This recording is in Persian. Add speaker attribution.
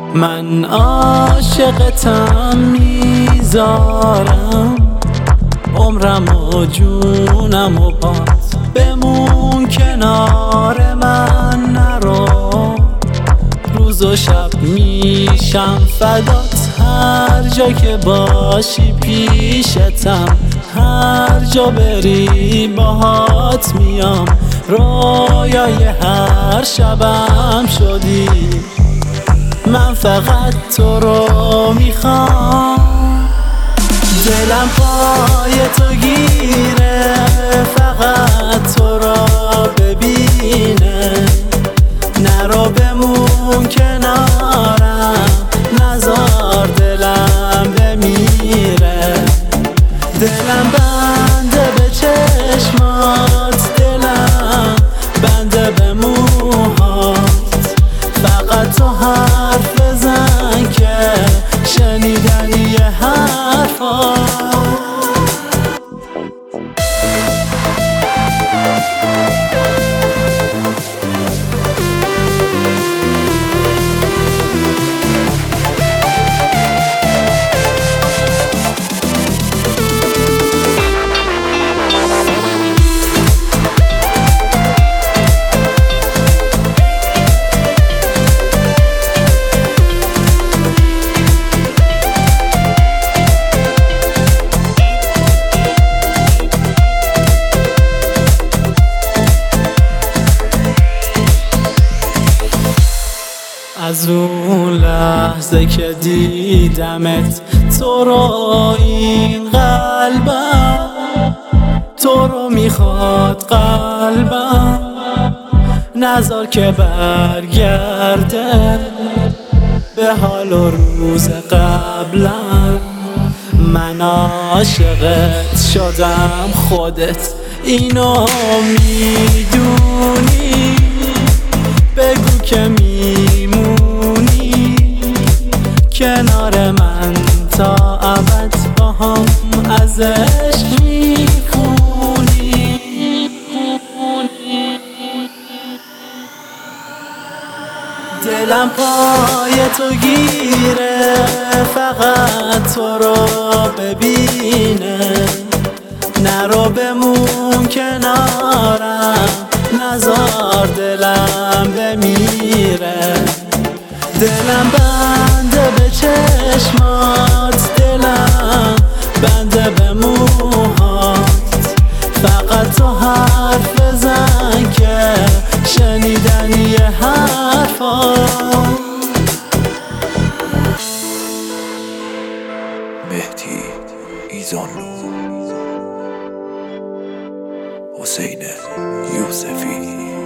Speaker 1: من عاشقتم میذارم عمرم و جونم و پات بمون کنار من نرو روز و شب میشم فدات هر جا که باشی پیشتم هر جا بری باهات میام رویای هر شبم شدی من فقط تو رو میخوام دلم پای تو گیره فقط تو رو ببینه نرو بمون کنارم نزار دلم بمیره دلم بنده به چشمات دلم بنده به موهات فقط تو حرف بزن که شنیدنی حرفات از اون لحظه که دیدمت تو رو این قلبم تو رو میخواد قلبم نذار که برگرده به حال و روز قبلم من عاشقت شدم خودت اینو میدونی بگو که میمونی کنار من تا ابد با هم ازش میخونی دلم پای تو گیره فقط تو رو ببینه نرو بمون کنارم نزار دلم بمیره دلم بنده به چشمات دلم بنده به موهات فقط تو حرف بزن که شنیدنی حرفات
Speaker 2: مهدی ایزانلو حسین یوسفی